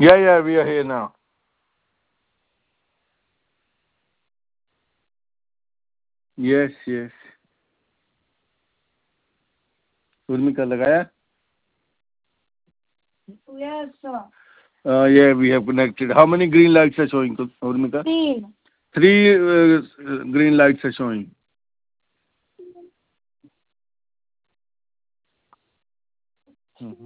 Yeah, yeah, we are here now. Yes, yes. Urmika लगाया? Yes, sir. Yeah, we have connected. How many green lights are showing, Urmika? Three. Three green lights are showing. Mhm.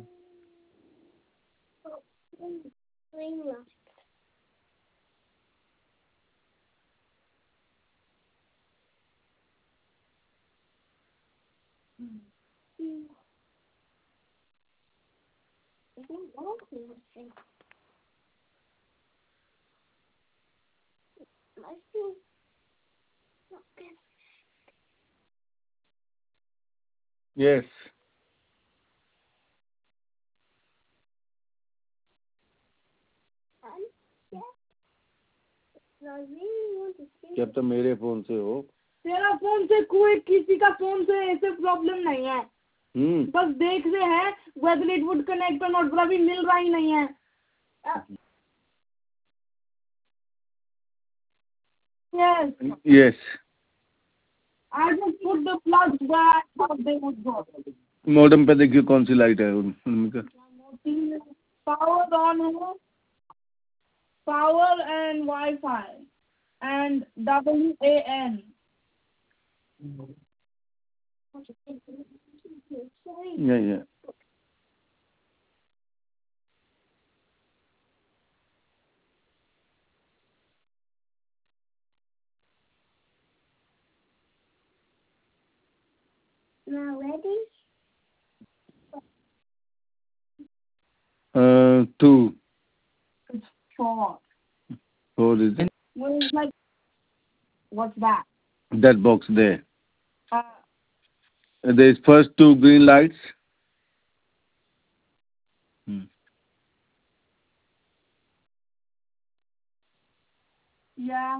Yes. जब तो मेरे phone से हो तेरा phone से कोई किसी का फोन से ऐसे प्रॉब्लम नहीं है। बस देख रहे हैं whether it would connect or not, पर अभी मिल रहा ही नहीं है। Yes. Yes. I just put the plugs where they would go. Modem पे देखिए कौन सी लाइट है उनका। Power on है, power and Wi-Fi and WAN. Yeah, yeah. Now ready? Two. It's four. Four is it? Well, it's like, what's that? That box there. Uh, There's first two green lights. yeah.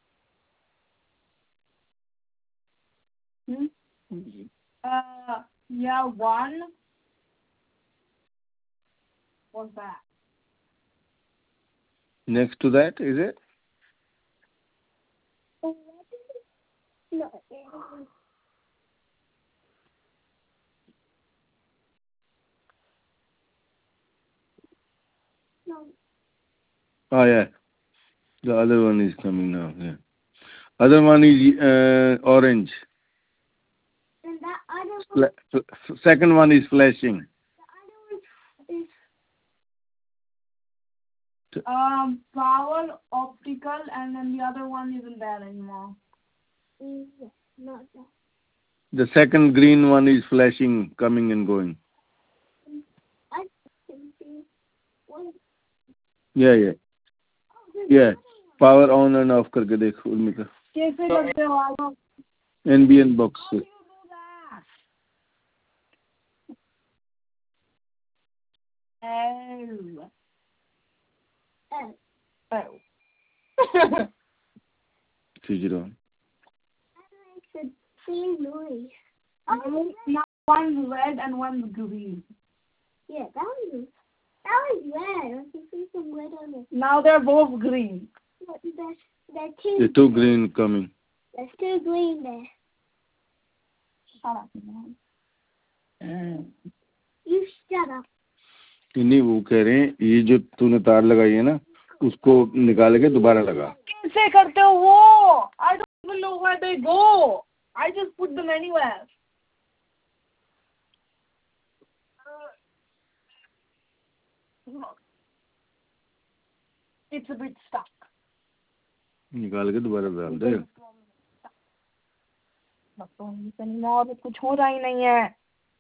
Hmm? Yeah, one. What's that? Next to that, is it? No. Oh, yeah. The other one is coming now. Yeah. Other one is orange. And that other one, Second one is flashing. power, optical, and then the other one isn't there anymore. Not that. The second green one is flashing, coming and going. Yeah, yeah. Yeah. Power on and off करके देख उर्मिका। कैसे करते हो आप? NBN box से। खींच रहा हूँ। Now one's red and one's green. Yeah, that was red. I can see some red on it. Now they're both green. There's two. The two green coming. There's two green there. Shut up, man. You shut up. नहीं वो कह रहे हैं ये जो तूने तार लगाई है ना उसको निकाल के दोबारा लगा। कैसे करते हो वो? I don't even know where they go. I just put them anywhere. It's a bit stuck. निकाल के दोबारा डाल दे। और कुछ हो रहा ही नहीं है।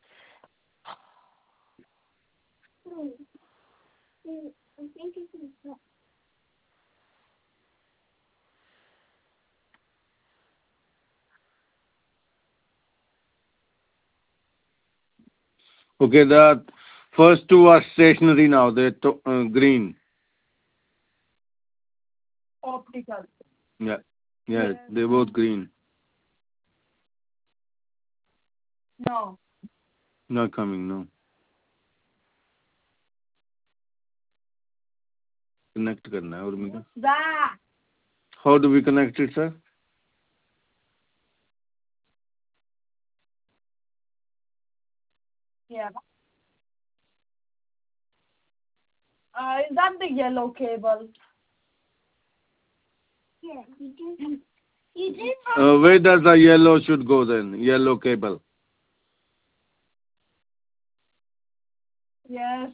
Okay, the first two are stationary now. They're green. Optical. Yeah, yeah, they're both green. No. Not coming, no. connect करना है उर्मिका. That. How do we connect it, sir? Yeah. Is that the yellow cable? Yeah, you did. You did. Where does the yellow should go then? Yellow cable. Yes.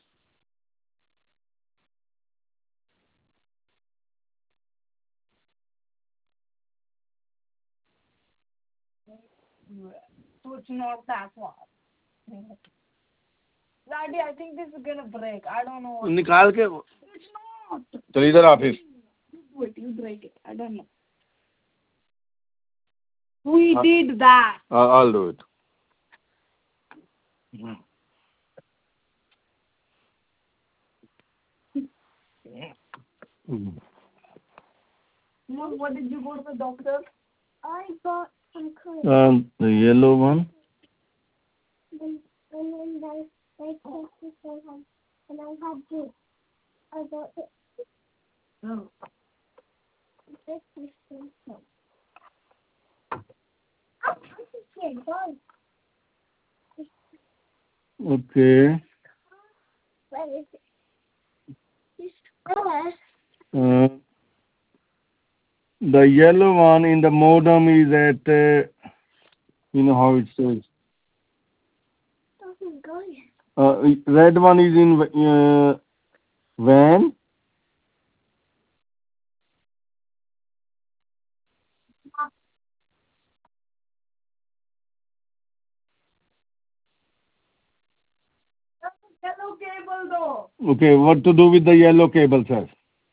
So it's not that one. Daddy, I think this is gonna break. I don't know. निकाल के. It's not. चल इधर आ फिर. You do it. You break it. I don't know. We did that. I'll do it. Mom, what did you go to the doctor? I got some cream. The yellow one. And then they tasted so hard. And I had this. I got it. No. This is so. Oh, this is good. Go. Okay. Where is it? This color. The yellow one in the modem is at, you know how it says. Doesn't go yet. Red one is in WAN. Yellow cable though. Okay, what to do with the yellow cable, sir?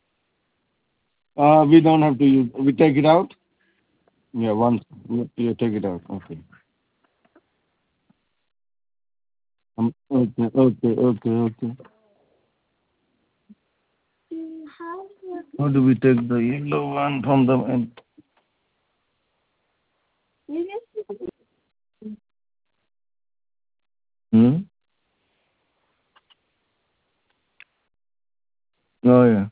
We don't have to use. We take it out. Yeah, once you take it out. Okay. Okay. How do we take the yellow one from the end? Hmm? Oh, yeah.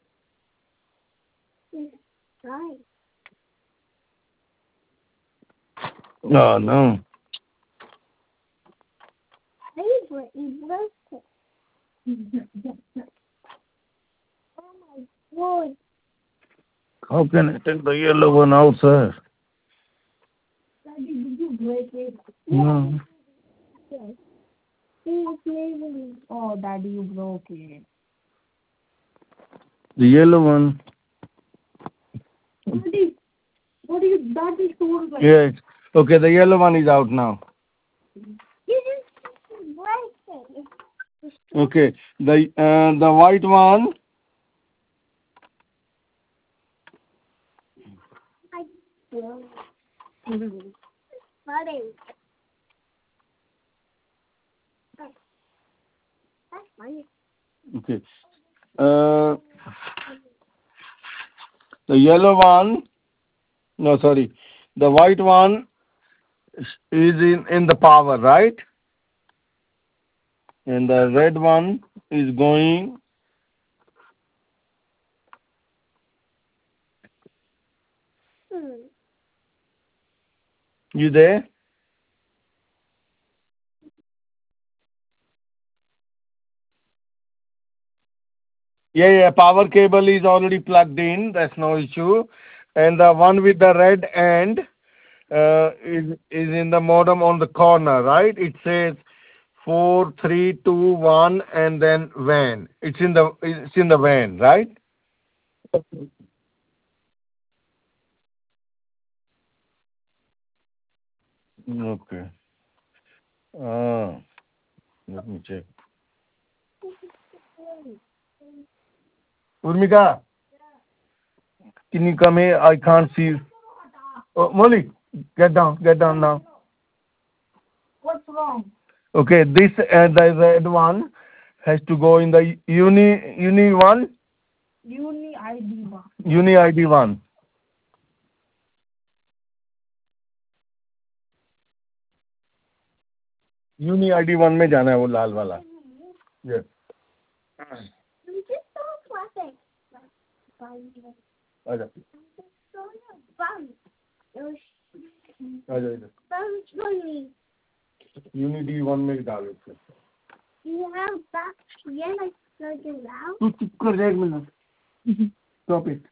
Right. Oh, no. Favorite, you broke it. Oh my God. How can I take the yellow one out, sir? Daddy, did you break it? No. Yes. Oh, Daddy, you broke it. The yellow one. Daddy, Daddy told me. Yes. Okay, the yellow one is out now. You just break it. Okay. The white one. I broke it. Daddy. That's funny. Okay. The yellow one. No, sorry. The white one is in the power, right? And the red one is going. You there? Yeah. Power cable is already plugged in. That's no issue. And the one with the red end is in the modem on the corner, right? It says 4321 and then WAN. It's in the WAN, right? Okay. Let me check. Urmika, can you come here? I can't see. Oh, Molly, get down now. What's wrong? Okay, the red one has to go in the uni one. Uni ID one. Uni ID one. Uni ID one में जाना है वो लाल वाला. Yes. You just don't flip it. आजा आजा इधर unity 1 में डाल इसको तू चुप कर जा 1 मिनट स्टॉप इट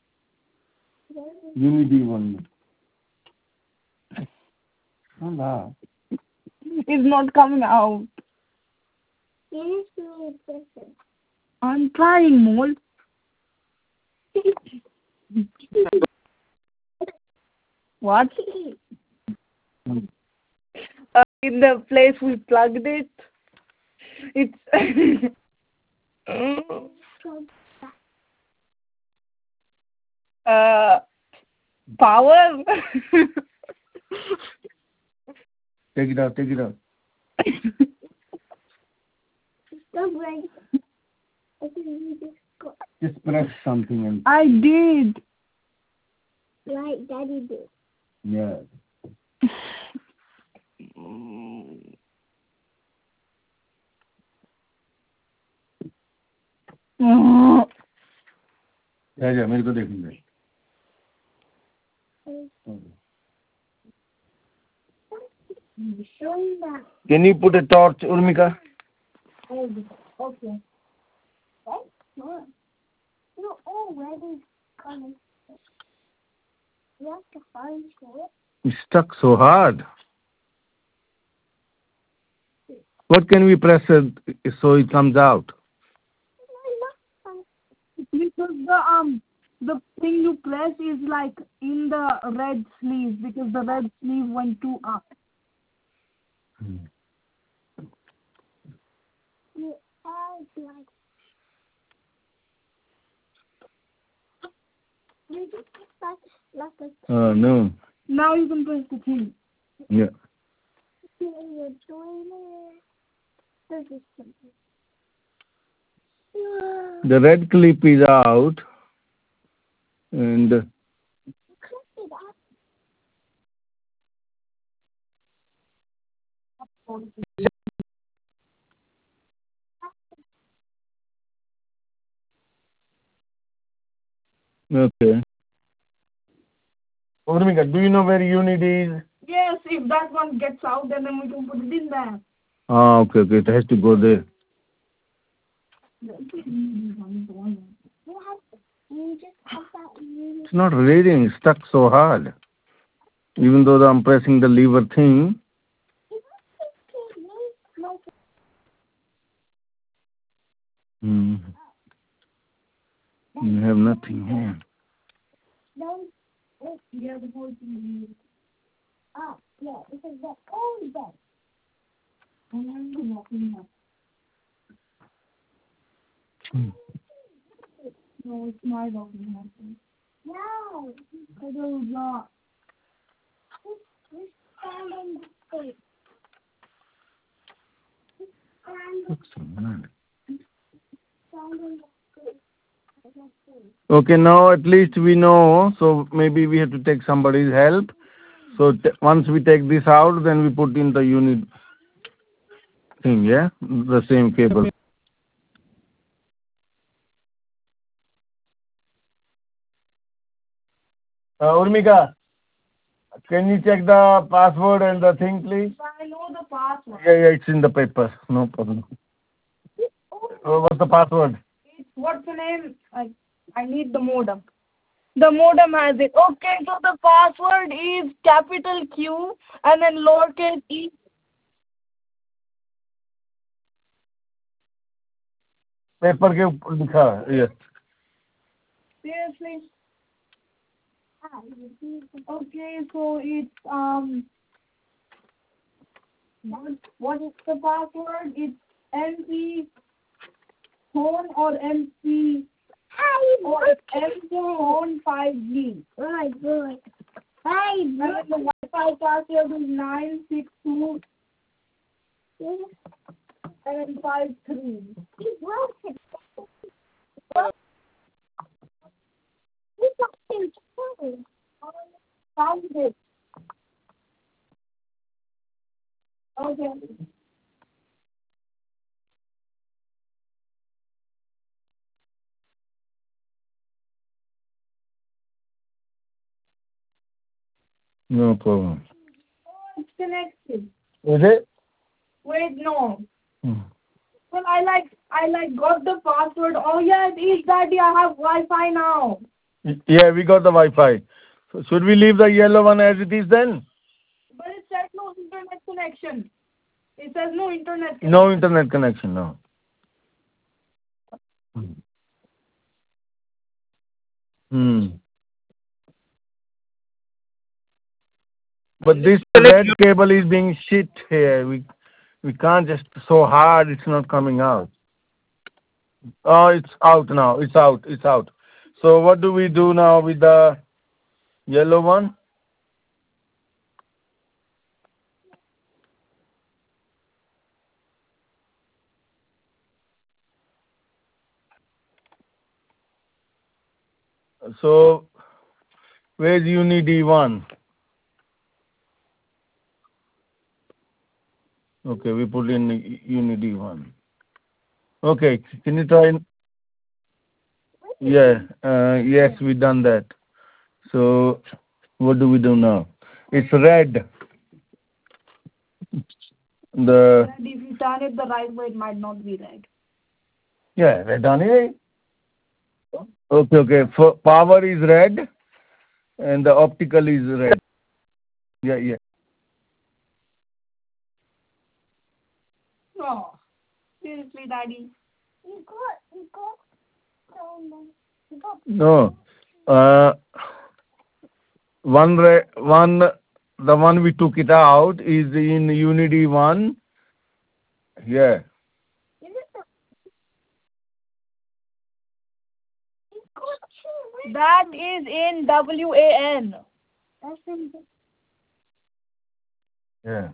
यूनिटी 1 में हाँ It's not coming out. I'm trying, Mol. What? In the place we plugged it, it's power. take it out just press something and I did. Like Daddy did. yeah जा मेरे को देखने दे Can you put a torch, Urmika? Okay. No, where is coming? You have to find it. It's stuck so hard. What can we press so it comes out? Because the thing you press is like in the red sleeve, because the red sleeve went too up. You are like. You just like a. No. Now you can press the thing. Yeah. You're doing it. This is something. The red clip is out, and Click it up. okay. Urmika, do you know where unit is? Yes, if that one gets out, then we can put it in there. Ah, okay. It has to go there. You just have that unit. It's not reading. It's stuck so hard. Even though I'm pressing the lever thing. You have nothing here. No. Yeah, the whole thing. Ah, yeah, because that's all that. No, it's my dog. No. I don't know. Just stand on the space. Looks so mad. Stand on the space. Okay, now at least we know. So maybe we have to take somebody's help. So once we take this out, then we put in the unit thing, yeah? The same cable. Urmika, can you check the password and the thing, please? I know the password. Yeah, it's in the paper. No problem. What's the password? What's the name? I need the modem. The modem has it. Okay, so the password is capital Q and then lowercase e. Paper के ऊपर लिखा है ये Seriously? Okay, so it's what is the password? It's MP phone or MP or MP phone 5G. Oh, good. Hey, And then the Wi-Fi password is 962 and 53. Found it. Okay. No problem. Oh, it's connected. Is it? Wait, no. Hmm. Well, I got the password. Oh yeah, it is, Daddy. I have Wi-Fi now. Yeah, we got the Wi-Fi. So should we leave the yellow one as it is then? But it says no internet connection. It says no internet No connection. internet connection, no. Hmm. But this red cable is being shit here. We can't just so hard. It's not coming out. Oh, it's out now. It's out. It's out. So what do we do now with the yellow one? So where's Uni one? Okay, we put in Uni one. Okay, can you try? Yeah. Yes, we done that. So what do we do now? It's red. The And if you turn it the right way, it might not be red. yeah, red on it. Okay, okay. For power is red and the optical is red. Yeah, yeah. Oh, seriously, Daddy. You got, you got, No. One, the one we took it out is in Unity one. Yeah. you got two. That is in WAN. That's in the, Yeah.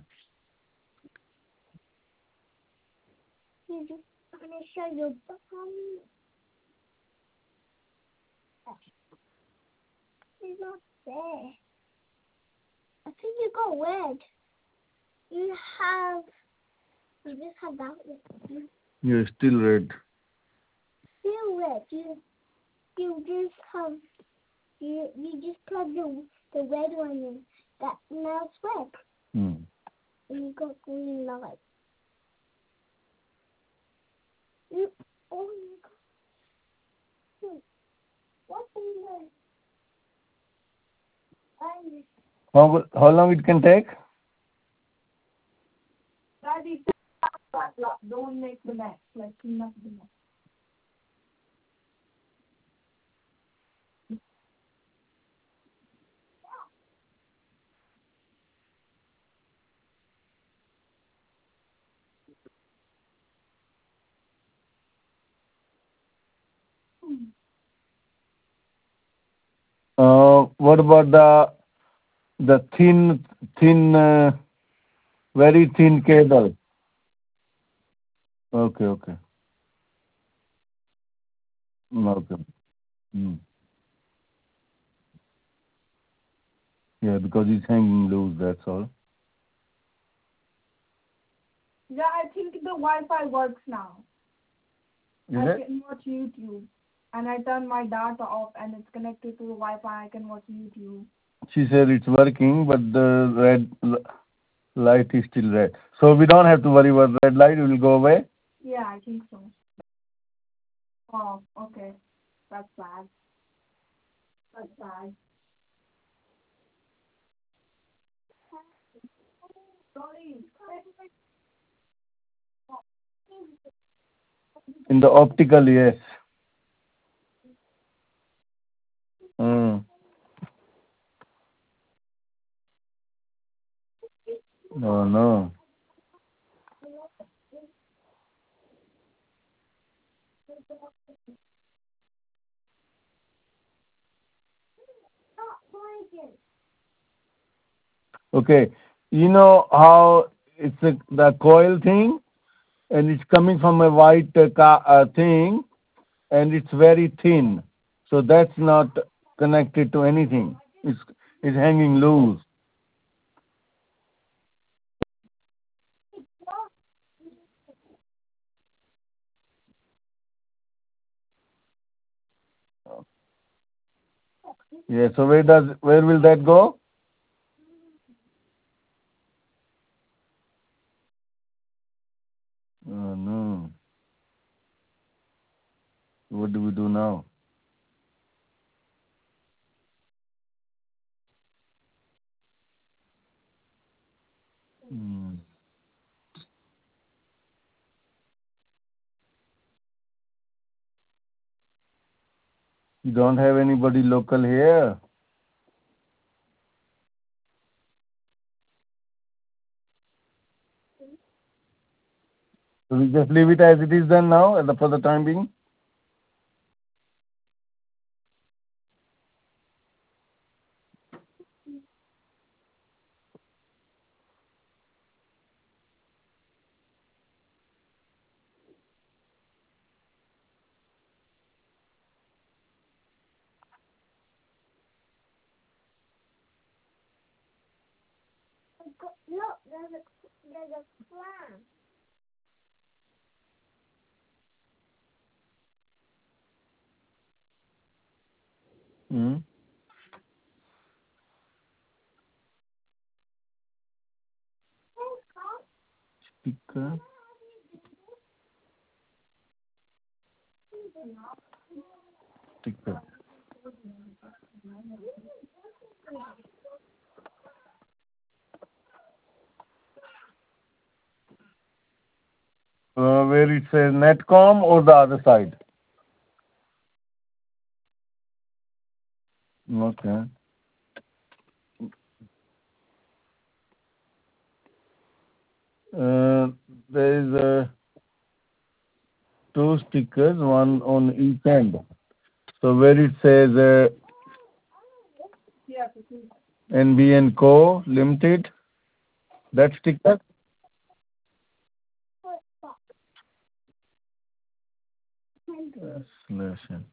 you just gonna show you. It's not there. I think you got red. You have, you just have that one. Yeah, still red. Still red. You just have, you just plug the red one in. That now it's red. Hmm. And you got green light. You, oh, you got, what's in there? How long it can take? Daddy, don't make the mess. Like, clean up the mess. What about the thin, very thin cable? Okay, okay. Okay. Hmm. Yeah, because it's hanging loose, that's all. Yeah, I think the Wi-Fi works now. Is I it? can watch YouTube. And I turn my data off and it's connected to the Wi-Fi. I can watch YouTube. She said it's working, but the light is still red. So we don't have to worry about red light. It will go away. Yeah, I think so. Oh, okay. That's bad. That's bad. Sorry. In the optical, yes. Mm. No, no. Okay. You know how it's the coil thing, and it's coming from a white thing, and it's very thin. So that's not connected to anything. It's hanging loose. Yeah. So where will that go? What do we do now? You don't have anybody local here? So we just leave it as it is then now, for the time being? Look, there's a plant. Hmm? Sticker. Sticker. Where it says Netcom or the other side? Okay. There is two stickers, one on each end. So where it says NB & Co. Limited, that sticker? Translation.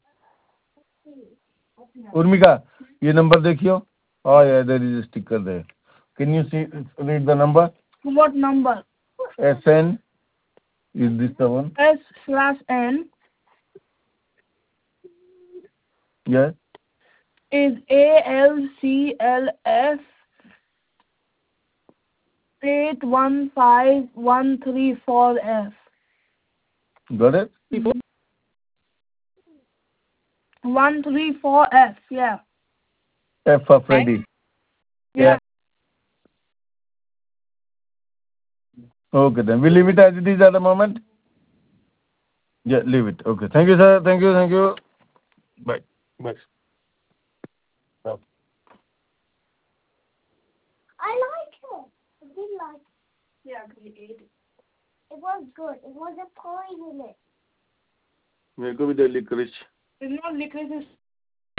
Urmika, ये number देखियो. Oh yeah, there is a sticker there. Can you read the number? What number? SN, is this the one? S/N Yes. is ALCLF 815134F. Got it? 134F, yeah. F for Freddy. Yeah. Okay, then we leave it as it is at the moment. Yeah, leave it. Okay. Thank you, sir. Thank you. Thank you. Bye. Bye. I like it. I did like it. Yeah, we ate it. It was good. It was a pie in it. मेरे को भी दे licorice. It's not licorice, it's